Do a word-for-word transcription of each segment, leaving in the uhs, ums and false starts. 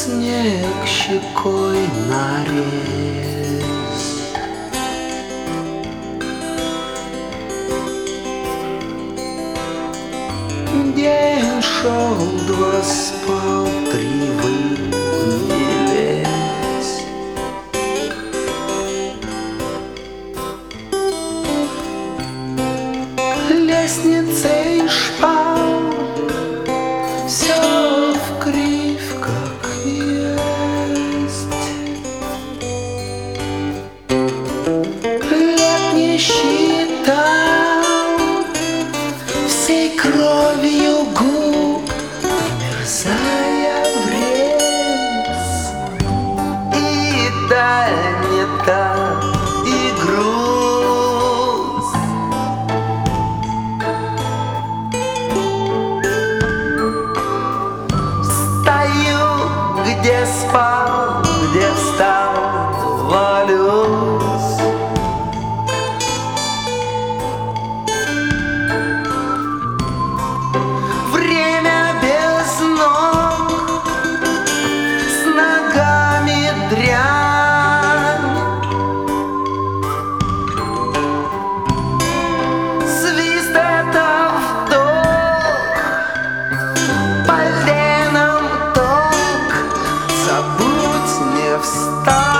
снег щекой нарез. День шел, два спал, три вынились. Лестницей шпал, все вкривь, как есть. Лет не считал, всей кровью губ вмерзая врез. И даль не та, и грусть. Стою, где спал, где встал, валюсь. Время без ног, с ногами дрянь. Свист — это вдох, по венам ток, забудь, не встань.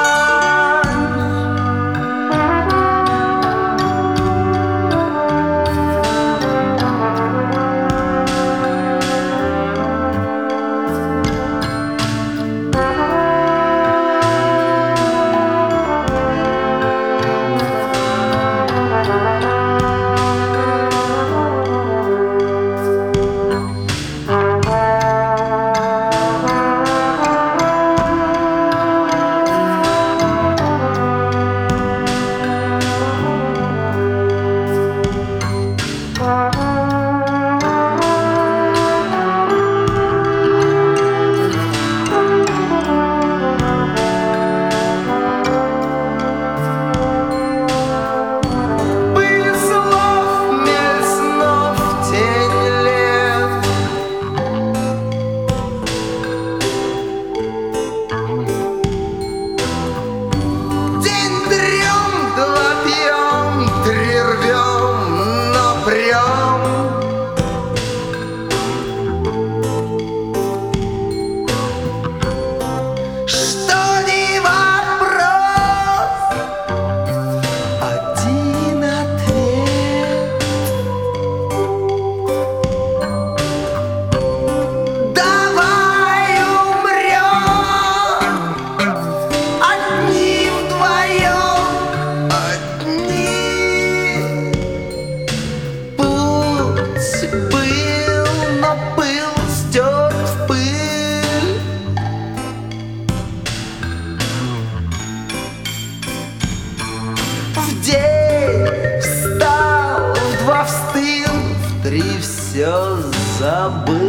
В день встал, в два встыл, в три все забыл.